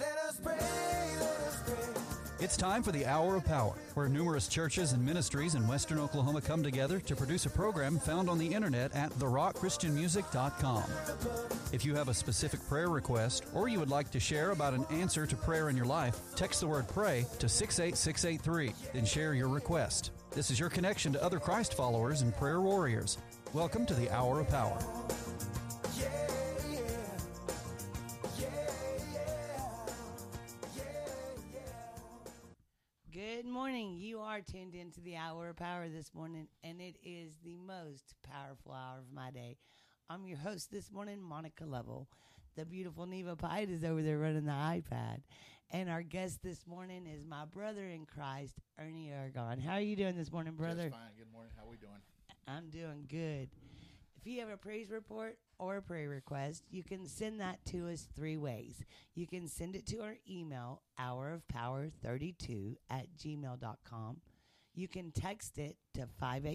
Let us pray, let us pray. It's time for the Hour of Power, where numerous churches and ministries in Western Oklahoma come together to produce a program found on the internet at therockchristianmusic.com. If you have a specific prayer request or you would like to share about an answer to prayer in your life, text the word PRAY to 68683, then share your request. This is your connection to other Christ followers and prayer warriors. Welcome to the Hour of Power. Good morning. You are tuned into the Hour of Power this morning, and it is the most powerful hour of my day. I'm your host this morning, Monica Lovell. The beautiful Neva Pite is over there running the iPad. And our guest this morning is my brother in Christ, Ernie Aragon. How are you doing this morning, brother? Just fine. Good morning. How are we doing? I'm doing good. If you have a praise report or a prayer request, you can send that to us three ways. You can send it to our email, hourofpower32@gmail.com. You can text it to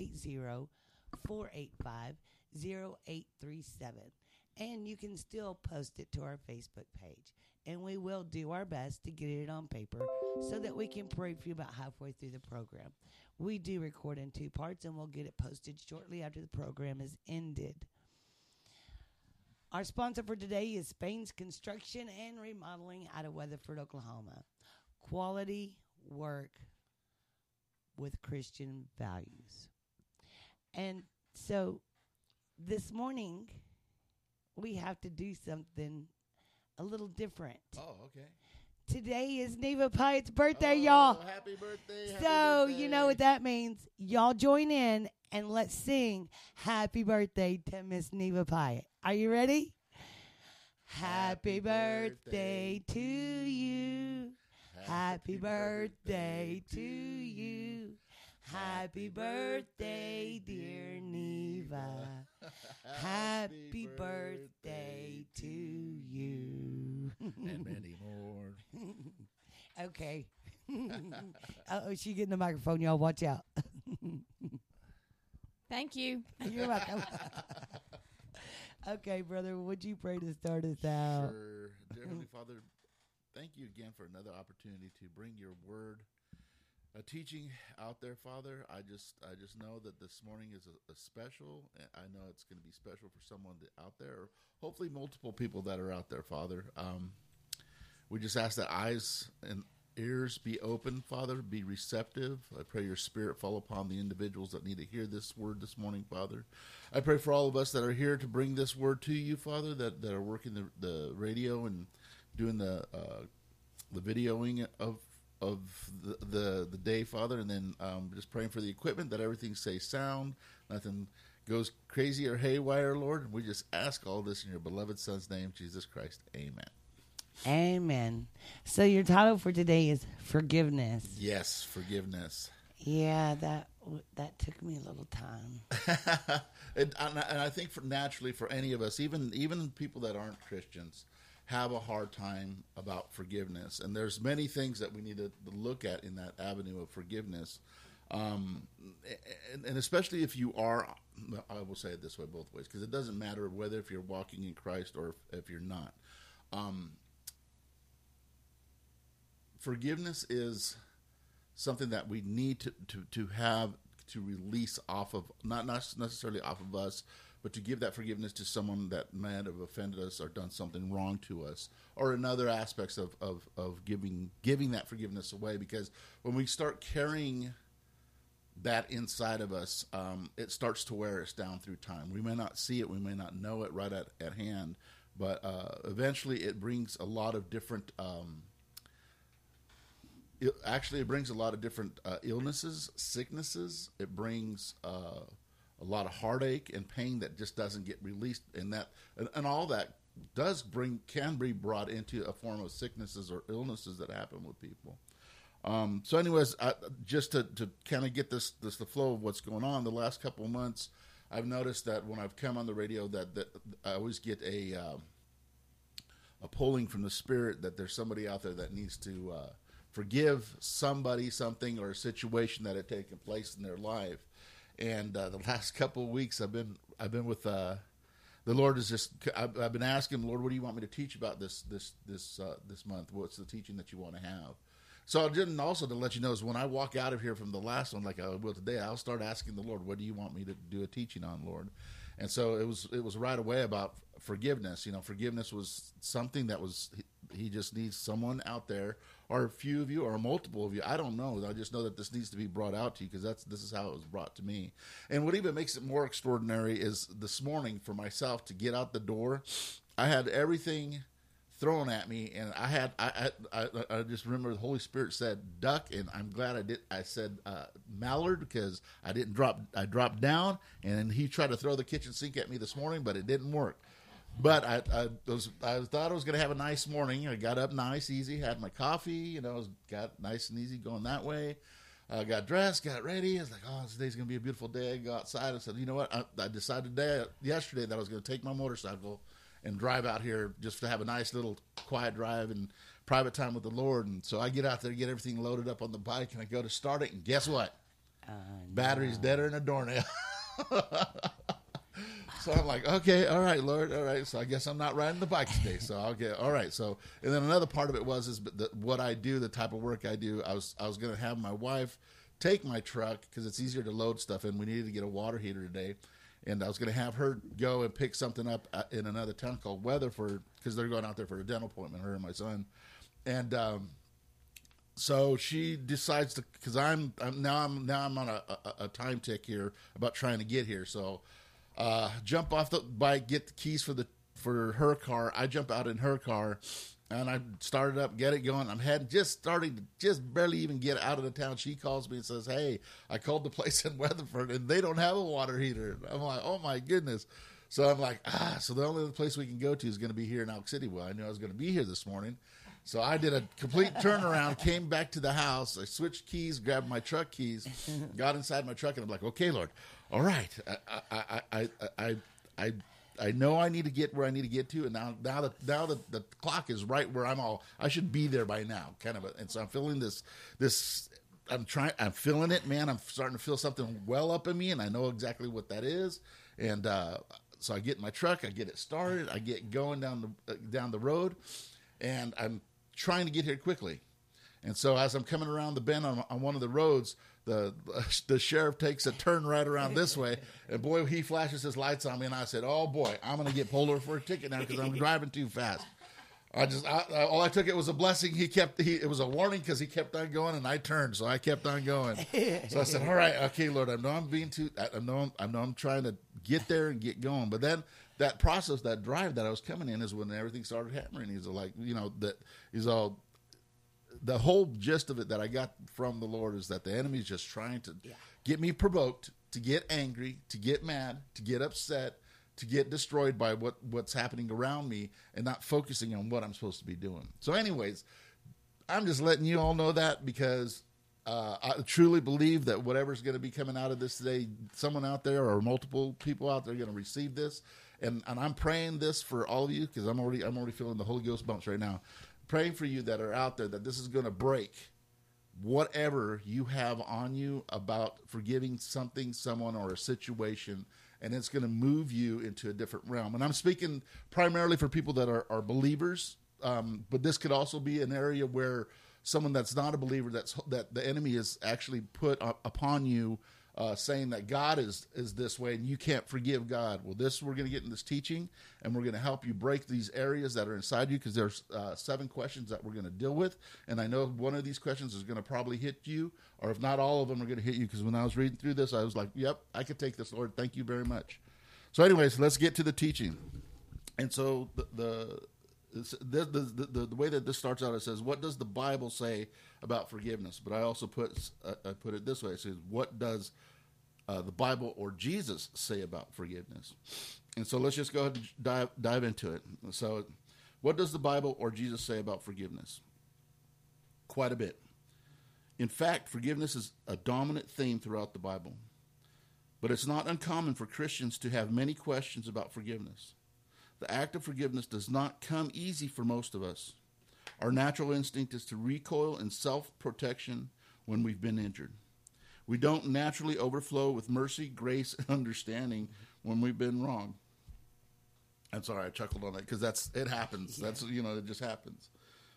580-485-0837. And you can still post it to our Facebook page. And we will do our best to get it on paper so that we can pray for you about halfway through the program. We do record in two parts, and we'll get it posted shortly after the program is ended. Our sponsor for today is Spain's Construction and Remodeling out of Weatherford, Oklahoma. Quality work with Christian values. And so this morning, we have to do something a little different. Oh, okay. Today is Neva Pite's birthday, y'all. Happy birthday. So, you know what that means. Y'all join in and let's sing Happy Birthday to Miss Neva Pite. Are you ready? Happy birthday to you. Happy birthday to you. Happy birthday, dear Neva. Happy birthday to you. And many more. Okay. Uh-oh, she getting the microphone, y'all. Watch out. Thank you. You're welcome. Okay, brother, would you pray to start us out? Sure. Dear Heavenly Father, thank you again for another opportunity to bring your word, a teaching out there, Father. I just know that this morning is a special. I know it's going to be special for someone out there, or hopefully multiple people that are out there, Father. We just ask that eyes and ears be open, Father, be receptive. I pray your spirit fall upon the individuals that need to hear this word this morning, Father. I pray for all of us that are here to bring this word to you, Father, that are working the radio and doing the videoing of the day, Father, and then just praying for the equipment, that everything stays sound, nothing goes crazy or haywire, Lord. And we just ask all this in your beloved Son's name, Jesus Christ. Amen. Amen. So your title for today is Forgiveness. Yes, forgiveness. Yeah, that took me a little time. and I think naturally for any of us, even people that aren't Christians, have a hard time about forgiveness. And there's many things that we need to look at in that avenue of forgiveness. And especially if you are, I will say it this way both ways, because it doesn't matter whether if you're walking in Christ or if you're not. Forgiveness is something that we need to have, to release off of, not necessarily off of us, but to give that forgiveness to someone that might have offended us or done something wrong to us, or in other aspects of giving that forgiveness away. Because when we start carrying that inside of us, it starts to wear us down through time. We may not see it, we may not know it right at hand, but eventually it brings a lot of different it brings a lot of different illnesses, sicknesses. It brings a lot of heartache and pain that just doesn't get released, and all that can be brought into a form of sicknesses or illnesses that happen with people. So, anyways, just to kind of get the flow of what's going on, the last couple of months, I've noticed that when I've come on the radio, that I always get a pulling from the Spirit that there's somebody out there that needs to forgive somebody, something, or a situation that had taken place in their life. And the last couple of weeks, I've been with the the Lord is just. I've been asking Lord, what do you want me to teach about this month? What's the teaching that you want to have? So I didn't also to let you know is when I walk out of here from the last one, like I will today, I'll start asking the Lord, what do you want me to do a teaching on, Lord? And so it was right away about forgiveness. You know, forgiveness was something that was, he just needs someone out there, or a few of you, or multiple of you. I don't know. I just know that this needs to be brought out to you because this is how it was brought to me. And what even makes it more extraordinary is this morning for myself to get out the door, I had everything thrown at me, and I just remember the Holy Spirit said duck, and I'm glad I said mallard because I dropped down, and he tried to throw the kitchen sink at me this morning, but it didn't work. But I thought I was going to have a nice morning. I got up nice, easy, had my coffee, got nice and easy going that way. Got dressed, got ready. I was like, oh, today's going to be a beautiful day. I go outside. I said, you know what? I decided yesterday that I was going to take my motorcycle and drive out here just to have a nice little quiet drive and private time with the Lord. And so I get out there, get everything loaded up on the bike, and I go to start it, and guess what? Battery's deader than a doornail. So I'm like, okay, all right, Lord, all right. So I guess I'm not riding the bike today. So I'll get all right. So and then another part of it is what I do, the type of work I do. I was going to have my wife take my truck because it's easier to load stuff in. We needed to get a water heater today. And I was going to have her go and pick something up in another town called Weatherford because they're going out there for a dental appointment, her and my son. And so she decides to, because I'm on a time tick here about trying to get here. So jump off the bike, get the keys for her car. I jump out in her car. And I started up, get it going. I'm starting to just barely even get out of the town. She calls me and says, hey, I called the place in Weatherford, and they don't have a water heater. I'm like, oh, my goodness. So I'm like, so the only other place we can go to is going to be here in Elk City. Well, I knew I was going to be here this morning. So I did a complete turnaround, came back to the house. I switched keys, grabbed my truck keys, got inside my truck, and I'm like, okay, Lord, all right. I know I need to get where I need to get to, and now the clock is right where I should be there by now, kind of. And so I'm feeling this. I'm feeling it, man. I'm starting to feel something well up in me, and I know exactly what that is. And so I get in my truck, I get it started, I get going down the road, and I'm trying to get here quickly. And so as I'm coming around the bend on one of the roads, the sheriff takes a turn right around this way, and boy, he flashes his lights on me, and I said, "Oh boy, I'm going to get pulled over for a ticket now because I'm driving too fast." All I took it was a blessing. It was a warning because he kept on going, and I turned, so I kept on going. So I said, "All right, okay, Lord, I know I'm trying to get there and get going." But then that process, that drive that I was coming in, is when everything started hammering. He's like, the whole gist of it that I got from the Lord is that the enemy is just trying to get me provoked, to get angry, to get mad, to get upset, to get destroyed by what's happening around me and not focusing on what I'm supposed to be doing. So anyways, I'm just letting you all know that because I truly believe that whatever's going to be coming out of this today, someone out there or multiple people out there are going to receive this. And I'm praying this for all of you because I'm already feeling the Holy Ghost bumps right now. Praying for you that are out there that this is going to break whatever you have on you about forgiving something, someone, or a situation, and it's going to move you into a different realm. And I'm speaking primarily for people that are believers, but this could also be an area where someone that's not a believer, that the enemy is actually put upon you, saying that God is this way and you can't forgive God. Well, we're going to get in this teaching, and we're going to help you break these areas that are inside you because there's 7 questions that we're going to deal with. And I know one of these questions is going to probably hit you, or if not all of them are going to hit you, because when I was reading through this, I was like, yep, I could take this, Lord. Thank you very much. So anyways, let's get to the teaching. And so the way that this starts out, it says, what does the Bible say about forgiveness? But I also put it this way. It says, what does the Bible or Jesus say about forgiveness? And so let's just go ahead and dive into it. So what does the Bible or Jesus say about forgiveness? Quite a bit. In fact, forgiveness is a dominant theme throughout the Bible. But it's not uncommon for Christians to have many questions about forgiveness. The act of forgiveness does not come easy for most of us. Our natural instinct is to recoil in self-protection when we've been injured. We don't naturally overflow with mercy, grace, and understanding when we've been wrong. I'm sorry, I chuckled on that because it happens. Yeah. That's it just happens.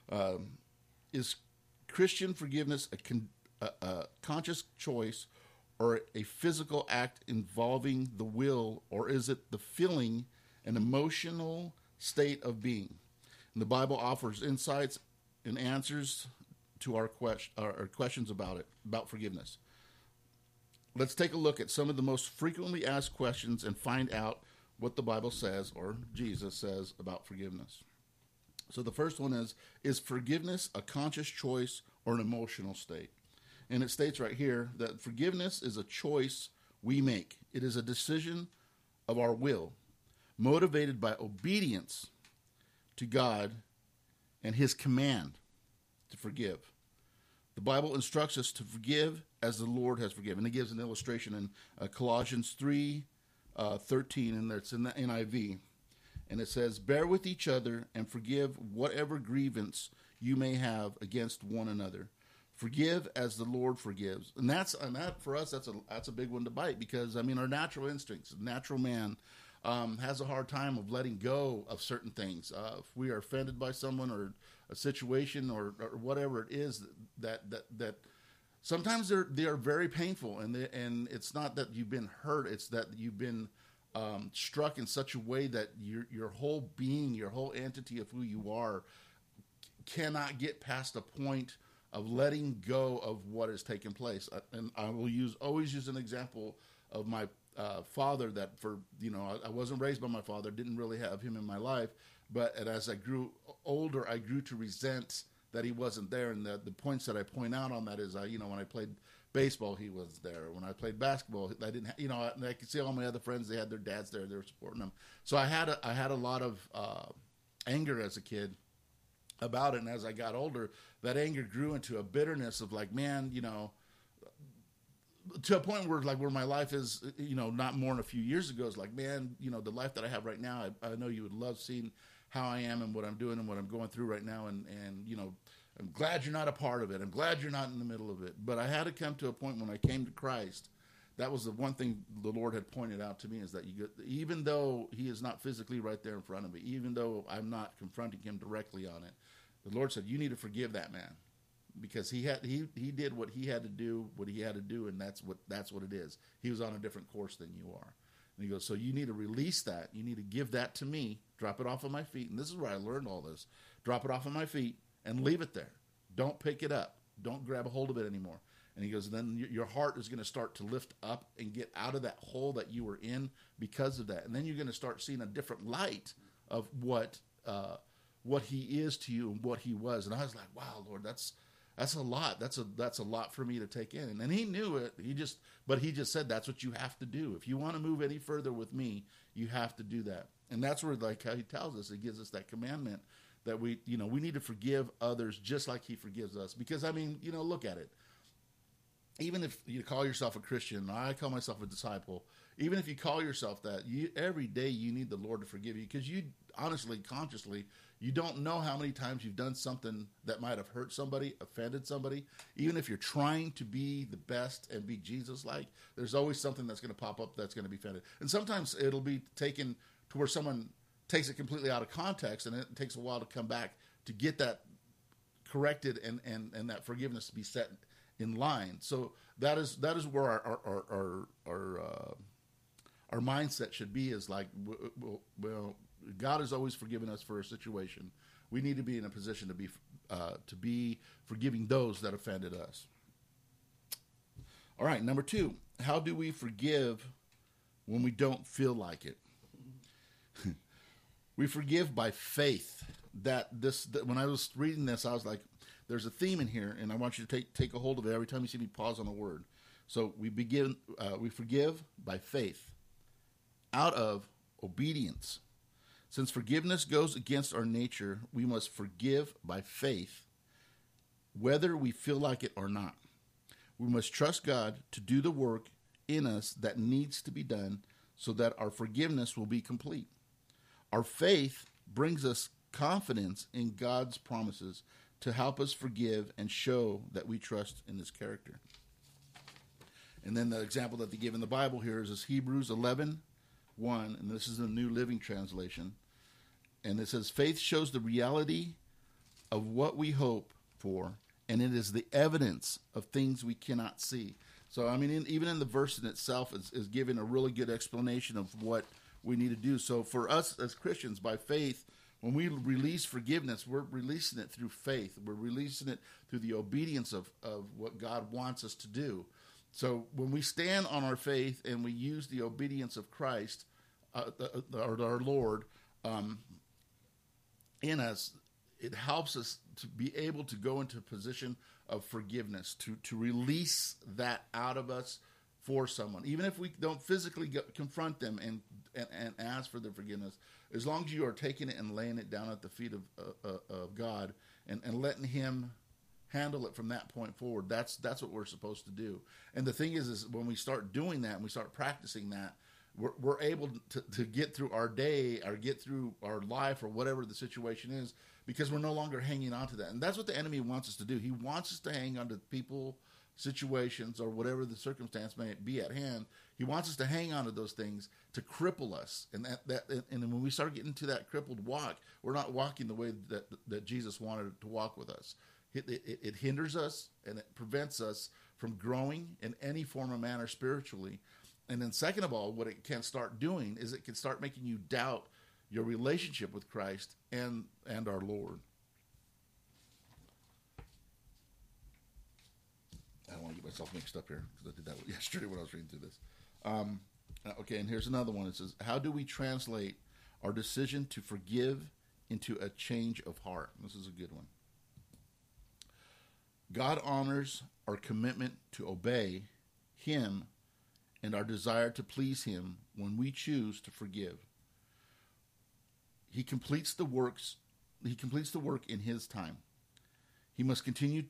Is Christian forgiveness a conscious choice or a physical act involving the will, or is it the feeling and emotional state of being? And the Bible offers insights and answers to our questions about forgiveness. Let's take a look at some of the most frequently asked questions and find out what the Bible says, or Jesus says, about forgiveness. So the first one is forgiveness a conscious choice or an emotional state? And it states right here that forgiveness is a choice we make. It is a decision of our will, motivated by obedience to God and his command to forgive. The Bible instructs us to forgive as the Lord has forgiven. It gives an illustration in Colossians 3:13, and it's in the NIV. And it says, "Bear with each other and forgive whatever grievance you may have against one another. Forgive as the Lord forgives." And that for us, that's a big one to bite, because our natural instincts, natural man, has a hard time of letting go of certain things. If we are offended by someone or a situation or whatever it is that sometimes they are very painful, and it's not that you've been hurt; it's that you've been struck in such a way that your whole being, your whole entity of who you are, cannot get past the point of letting go of what has taken place. And I will always use an example of my father, that I wasn't raised by my father, didn't really have him in my life, but as I grew older, I grew to resent that he wasn't there. And the points that I point out on that is, when I played baseball, he was there. When I played basketball, I didn't, and I could see all my other friends, they had their dads there, they were supporting them. So I had a lot of anger as a kid about it. And as I got older, that anger grew into a bitterness of like, man, to a point where my life is, not more than a few years ago, is like, man, the life that I have right now, I know you would love seeing how I am and what I'm doing and what I'm going through right now. And I'm glad you're not a part of it. I'm glad you're not in the middle of it. But I had to come to a point when I came to Christ. That was the one thing the Lord had pointed out to me, is that even though he is not physically right there in front of me, even though I'm not confronting him directly on it, the Lord said, you need to forgive that man, because he did what he had to do, and that's what it is. He was on a different course than you are. And he goes, so you need to release that. You need to give that to me, drop it off of my feet. And this is where I learned all this. Drop it off of my feet and leave it there. Don't pick it up. Don't grab a hold of it anymore. And he goes, then your heart is going to start to lift up and get out of that hole that you were in because of that. And then you're going to start seeing a different light of what he is to you and what he was. And I was like, wow, Lord, that's a lot. That's a lot for me to take in. And he knew it. He just said, that's what you have to do. If you want to move any further with me, you have to do that. And that's where, like how he tells us, he gives us that commandment that we need to forgive others just like he forgives us. Because look at it. Even if you call yourself a Christian, I call myself a disciple. Even if you call yourself that, every day you need the Lord to forgive you, because you honestly, consciously, you don't know how many times you've done something that might have hurt somebody, offended somebody. Even if you're trying to be the best and be Jesus-like, there's always something that's going to pop up that's going to be offended. And sometimes it'll be taken to where someone takes it completely out of context, and it takes a while to come back to get that corrected and that forgiveness to be set in line. So that is where our mindset should be, is like, well, God has always forgiven us for a situation. We need to be in a position to be forgiving those that offended us. All right, number 2, how do we forgive when we don't feel like it? We forgive by faith. When I was reading this, I was like, there's a theme in here, and I want you to take a hold of it every time you see me pause on a word. So we forgive by faith, out of obedience. Since forgiveness goes against our nature, we must forgive by faith, whether we feel like it or not. We must trust God to do the work in us that needs to be done so that our forgiveness will be complete. Our faith brings us confidence in God's promises to help us forgive and show that we trust in his character. And then the example that they give in the Bible here is Hebrews 11:1, and this is the New Living Translation. And it says, faith shows the reality of what we hope for, and it is the evidence of things we cannot see. So, I mean, even in the verse in itself is giving a really good explanation of what we need to do. So for us as Christians, by faith, when we release forgiveness, we're releasing it through faith. We're releasing it through the obedience of what God wants us to do. So when we stand on our faith and we use the obedience of Christ, our Lord, in us, it helps us to be able to go into a position of forgiveness, to release that out of us for someone. Even if we don't physically confront them and ask for their forgiveness, as long as you are taking it and laying it down at the feet of God and letting Him handle it from that point forward, that's what we're supposed to do. And the thing is when we start doing that and we start practicing that, we're able to get through our day or get through our life or whatever the situation is, because we're no longer hanging on to that. And that's what the enemy wants us to do. He wants us to hang on to people, situations, or whatever the circumstance may be at hand. He wants us to hang on to those things to cripple us. And and when we start getting to that crippled walk, we're not walking the way that Jesus wanted to walk with us. It hinders us and it prevents us from growing in any form or manner spiritually. And then second of all, what it can start doing is it can start making you doubt your relationship with Christ and our Lord. I don't want to get myself mixed up here because I did that yesterday when I was reading through this. Okay, and here's another one. It says, how do we translate our decision to forgive into a change of heart? This is a good one. God honors our commitment to obey Him and our desire to please Him when we choose to forgive. He completes the work in His time. We must continue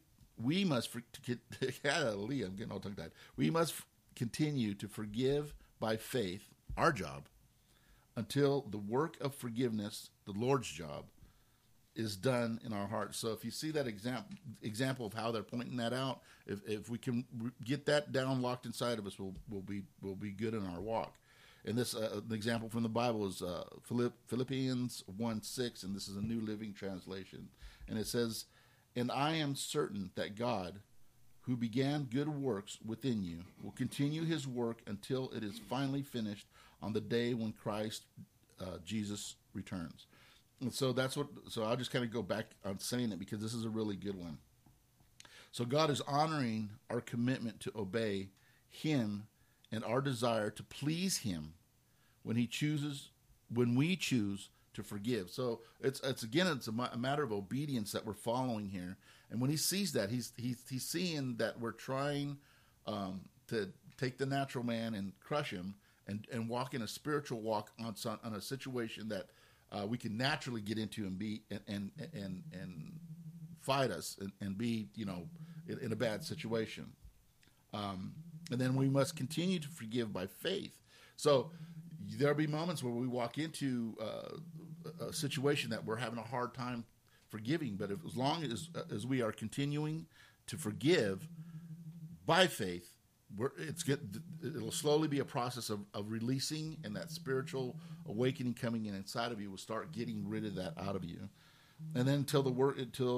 to forgive by faith, our job, until the work of forgiveness, the Lord's job, is done in our hearts. So if you see that example of how they're pointing that out, if we can get that down locked inside of us, we'll be good in our walk. And this the example from the Bible is Philippians 1:6, and this is a New Living Translation. And it says, "And I am certain that God, who began good works within you, will continue His work until it is finally finished on the day when Christ Jesus returns." And so so I'll just kind of go back on saying it because this is a really good one. So God is honoring our commitment to obey Him and our desire to please Him when we choose to forgive. So it's a matter of obedience that we're following here. And when He sees that, he's seeing that we're trying to take the natural man and crush him and walk in a spiritual walk on a situation that we can naturally get into and be and fight us and be in a bad situation. And then we must continue to forgive by faith. So there'll be moments where we walk into a situation that we're having a hard time forgiving, but as long as we are continuing to forgive by faith, it'll slowly be a process of releasing, and that spiritual awakening coming in inside of you will start getting rid of that out of you. And then until the work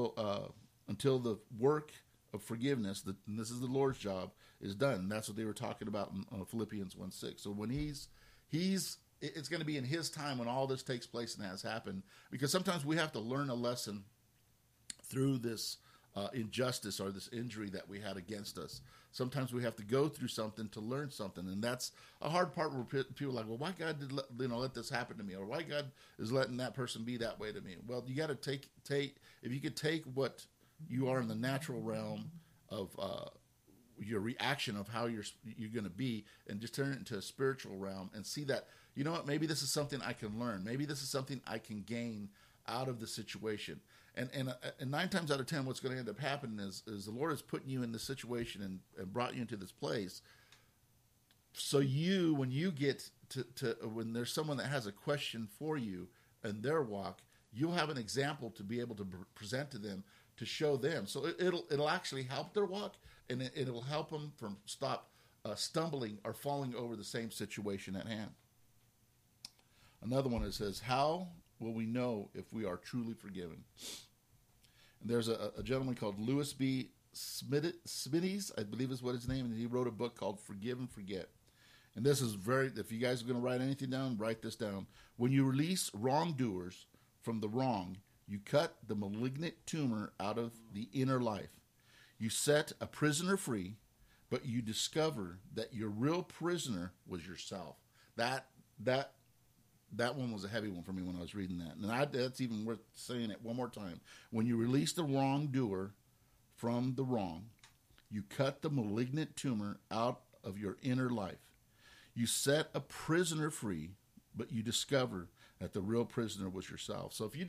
of forgiveness, and this is the Lord's job, is done. That's what they were talking about in Philippians 1:6. So when it's going to be in His time when all this takes place and has happened, because sometimes we have to learn a lesson through this injustice or this injury that we had against us. Sometimes we have to go through something to learn something, and that's a hard part where people are like, well, why God did let this happen to me, or why God is letting that person be that way to me? Well, you got to take if you could take what you are in the natural realm of your reaction of how you're going to be, and just turn it into a spiritual realm and see that, you know what, maybe this is something I can learn. Maybe this is something I can gain out of the situation. And 9 times out of 10, what's going to end up happening is the Lord is putting you in this situation and brought you into this place. So when you get to when there's someone that has a question for you in their walk, you'll have an example to be able to present to them, to show them. So it'll actually help their walk, and it'll help them from stop stumbling or falling over the same situation at hand. Another one, it says, how will we know if we are truly forgiven? And there's a gentleman called Louis B. Smitty's, I believe is what his name, and he wrote a book called Forgive and Forget. And this is if you guys are going to write anything down, write this down. When you release wrongdoers from the wrong, you cut the malignant tumor out of the inner life. You set a prisoner free, but you discover that your real prisoner was yourself. That one was a heavy one for me when I was reading that. And that's even worth saying it one more time. When you release the wrongdoer from the wrong, you cut the malignant tumor out of your inner life. You set a prisoner free, but you discover that the real prisoner was yourself. So if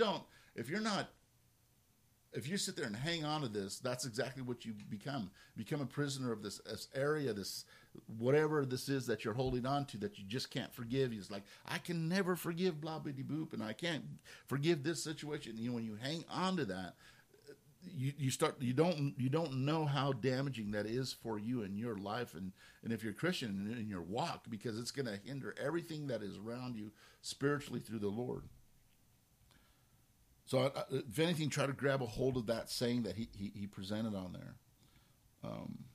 you sit there and hang on to this, that's exactly what you become. Become a prisoner of this area, this whatever this is that you're holding on to that you just can't forgive. It's like, I can never forgive blah bitty boop, and I can't forgive this situation. When you hang on to that, you don't know how damaging that is for you in your life, and if you're a Christian in your walk, because it's going to hinder everything that is around you spiritually through the Lord. So if anything, try to grab a hold of that saying that he presented on there.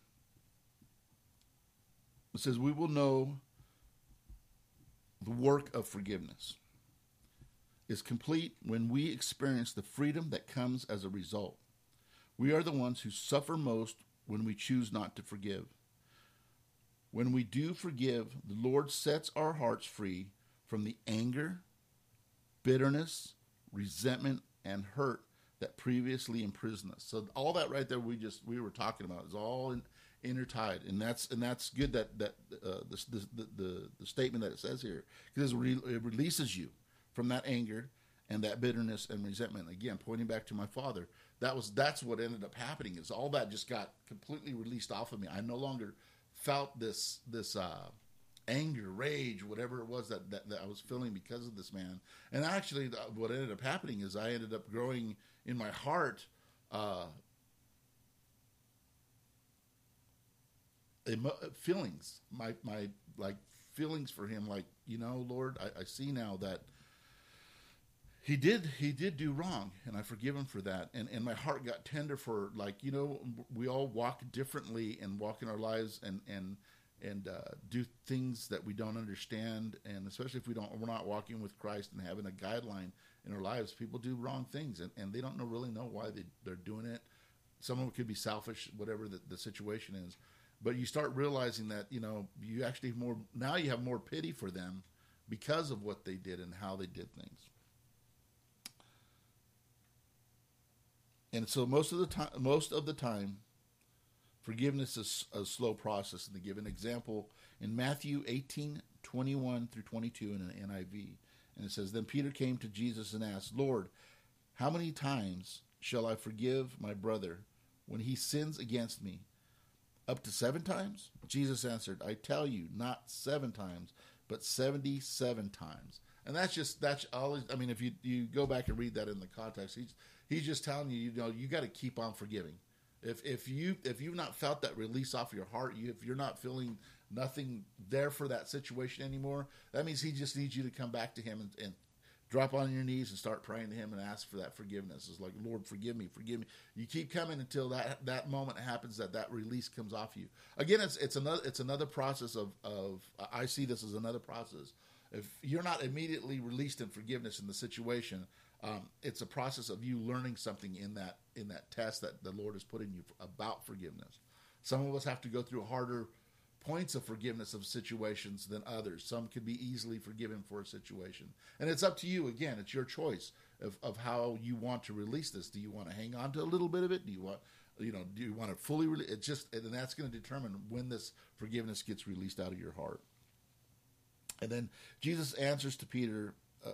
It says, we will know the work of forgiveness is complete when we experience the freedom that comes as a result. We are the ones who suffer most when we choose not to forgive. When we do forgive, the Lord sets our hearts free from the anger, bitterness, resentment, and hurt that previously imprisoned us. So all that right there we were talking about is all intertied, and that's good that the statement that it says here, because it releases you from that anger and that bitterness and resentment. Again, pointing back to my father, that's what ended up happening, is all that just got completely released off of me. I no longer felt this anger, rage, whatever it was that I was feeling because of this man. And actually, what ended up happening is I ended up growing in my heart feelings, my like feelings for him. Like, Lord, I see now that he did do wrong, and I forgive him for that. And my heart got tender for, like, we all walk differently and walk in our lives and do things that we don't understand, and especially if we're not walking with Christ and having a guideline in our lives, people do wrong things, and they don't really know why they're doing it. Some of it could be selfish, whatever the situation is. But you start realizing that, you actually you have more pity for them because of what they did and how they did things. And so most of the time, forgiveness is a slow process. And to give an example, in Matthew 18:21-22 in an NIV, and it says, Then Peter came to Jesus and asked, Lord, how many times shall I forgive my brother when he sins against me? Up to 7 times? Jesus answered, I tell you, not 7 times, but 77 times. And that's always, I mean, if you go back and read that in the context, he's just telling you, you got to keep on forgiving. If you've not felt that release off your heart, if you're not feeling nothing there for that situation anymore, that means he just needs you to come back to him and drop on your knees and start praying to him and ask for that forgiveness. It's like, Lord, forgive me. You keep coming until that moment happens, that release comes off you. Again, it's another process of I see this as another process. If you're not immediately released in forgiveness in the situation, it's a process of you learning something in that test that the Lord is putting you about forgiveness. Some of us have to go through harder points of forgiveness of situations than others. Some could be easily forgiven for a situation, and it's up to you. Again, it's your choice of how you want to release this. Do you want to hang on to a little bit of it? Do you want to fully release it? And that's going to determine when this forgiveness gets released out of your heart. And then Jesus' answer to Peter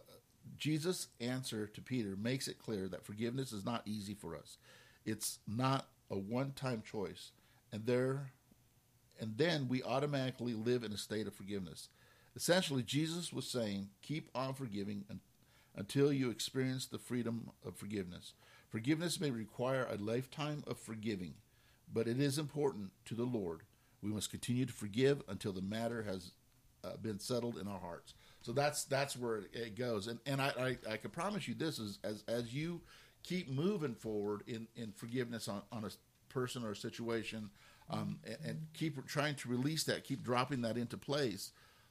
makes it clear that forgiveness is not easy for us. It's not a one-time choice, and then we automatically live in a state of forgiveness. Essentially, Jesus was saying, keep on forgiving until you experience the freedom of forgiveness. Forgiveness may require a lifetime of forgiving, but it is important to the Lord. We must continue to forgive until the matter has been settled in our hearts. So that's where it goes. And I can promise you this is as you keep moving forward in forgiveness on a person or a situation, and keep trying to release that, keep dropping that into place.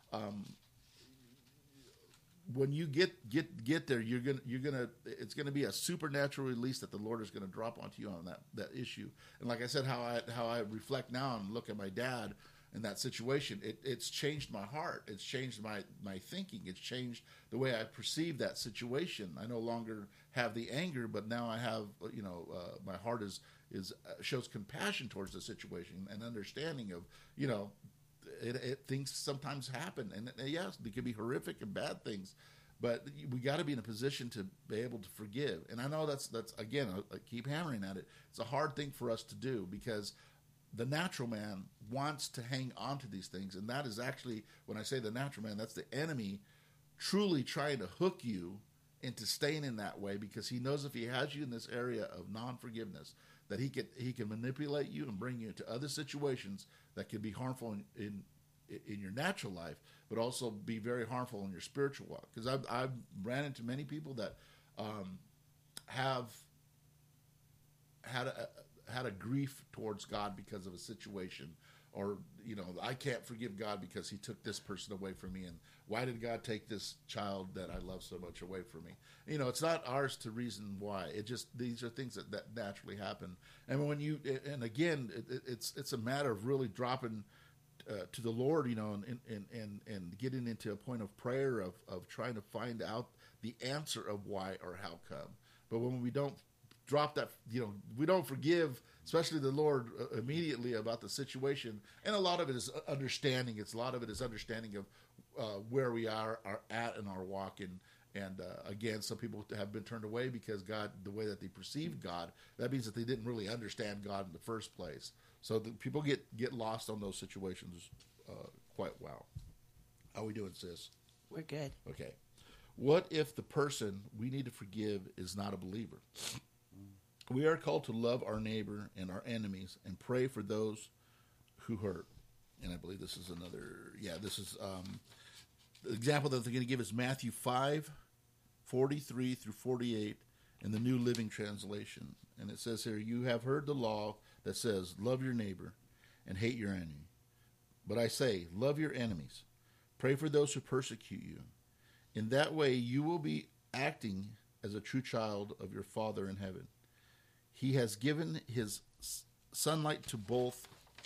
When you get there, it's gonna be a supernatural release that the Lord is gonna drop onto you on that issue. And like I said, how I reflect now and look at my dad in that situation, it's changed my heart. It's changed my thinking. It's changed the way I perceive that situation. I no longer have the anger, but now I have, my heart is shows compassion towards the situation and understanding of, things sometimes happen, and yes, they can be horrific and bad things, but we got to be in a position to be able to forgive. And I know that's again, I keep hammering at it. It's a hard thing for us to do because the natural man wants to hang on to these things, and that is actually, when I say the natural man, that's the enemy truly trying to hook you into staying in that way, because he knows if he has you in this area of non-forgiveness, that he can manipulate you and bring you into other situations that could be harmful in your natural life, but also be very harmful in your spiritual walk. Because I've ran into many people that have had a grief towards God because of a situation, or I can't forgive God because he took this person away from me, and why did God take this child that I love so much away from me? It's not ours to reason why. It just, these are things that naturally happen. And when and again, it's a matter of really dropping to the Lord, and getting into a point of prayer of trying to find out the answer of why or how come. But when we don't drop that, we don't forgive, especially the Lord, immediately about the situation. And a lot of it is understanding. A lot of it is understanding of where we are at in our walk. And again, some people have been turned away because God, the way that they perceived God, that means that they didn't really understand God in the first place. So people get lost on those situations quite well. How are we doing, sis? We're good. Okay. What if the person we need to forgive is not a believer? We are called to love our neighbor and our enemies and pray for those who hurt. And I believe this is this is the example that they're going to give is Matthew 5:43 through 48 in the New Living Translation. And it says here, "You have heard the law that says, love your neighbor and hate your enemy. But I say, love your enemies. Pray for those who persecute you. In that way, you will be acting as a true child of your Father in heaven. He has given his sunlight to both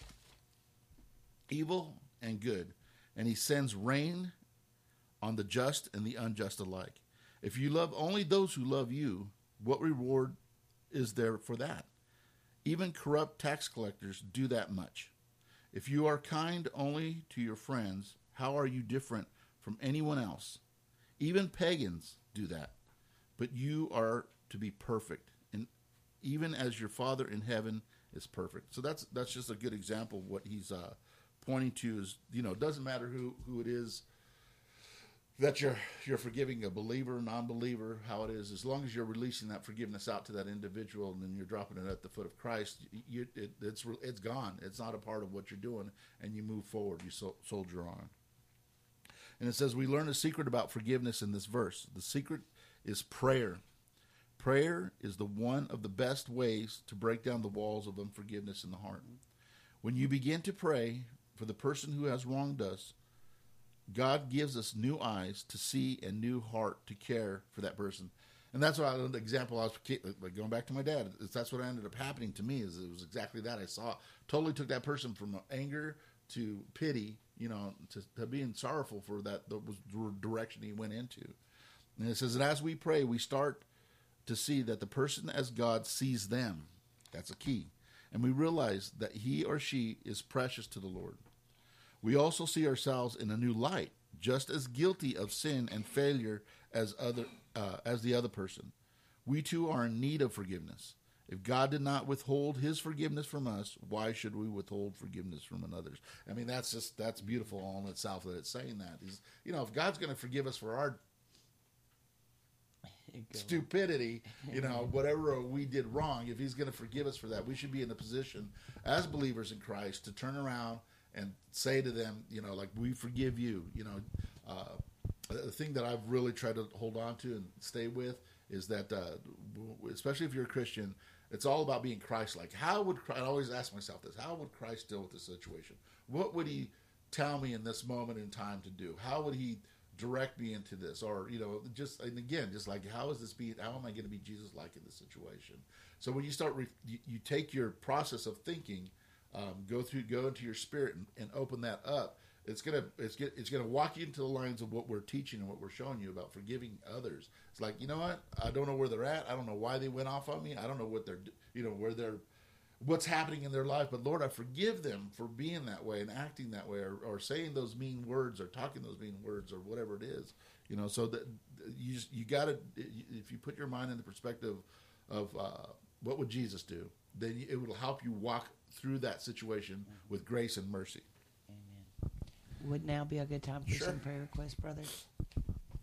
evil and good, and he sends rain on the just and the unjust alike. If you love only those who love you, what reward is there for that? Even corrupt tax collectors do that much. If you are kind only to your friends, how are you different from anyone else? Even pagans do that. But you are to be perfect, and even as your Father in heaven is perfect." So that's just a good example of what he's pointing to. Is, it doesn't matter who it is that you're forgiving, a believer, non-believer, how it is, as long as you're releasing that forgiveness out to that individual and then you're dropping it at the foot of Christ, it's gone. It's not a part of what you're doing, and you move forward. You soldier on. And it says we learn a secret about forgiveness in this verse. The secret is prayer. Prayer is one of the best ways to break down the walls of unforgiveness in the heart. When you begin to pray for the person who has wronged us, God gives us new eyes to see and new heart to care for that person. And that's why the example I was going back to my dad. That's what ended up happening to me. Is it was exactly that. I totally took that person from anger to pity, to being sorrowful for that. That was the direction he went into. And it says that as we pray, we start to see that the person as God sees them. That's a key. And we realize that he or she is precious to the Lord. We also see ourselves in a new light, just as guilty of sin and failure as the other person. We too are in need of forgiveness. If God did not withhold his forgiveness from us, why should we withhold forgiveness from another's? I mean, that's beautiful all in itself that it's saying that. If God's going to forgive us for our stupidity, whatever we did wrong, if he's going to forgive us for that, we should be in a position as believers in Christ to turn around and say to them, like, we forgive you. the thing that I've really tried to hold on to and stay with is that, especially if you're a Christian, it's all about being Christ-like. How would I always ask myself this? How would Christ deal with this situation? What would he tell me in this moment in time to do? How would he direct me into this? Or, just, and again, just like, how am I going to be Jesus-like in this situation? So when you start, you take your process of thinking, go into your spirit and open that up. It's gonna walk you into the lines of what we're teaching and what we're showing you about forgiving others. It's like, you know what? I don't know where they're at. I don't know why they went off on me. I don't know what what's happening in their life. But Lord, I forgive them for being that way and acting that way, or saying those mean words, or talking those mean words, or whatever it is. So that you got to, if you put your mind in the perspective of what would Jesus do, then it will help you walk through that situation with grace and mercy. Amen. Would now be a good time for Sure. some prayer requests, brothers?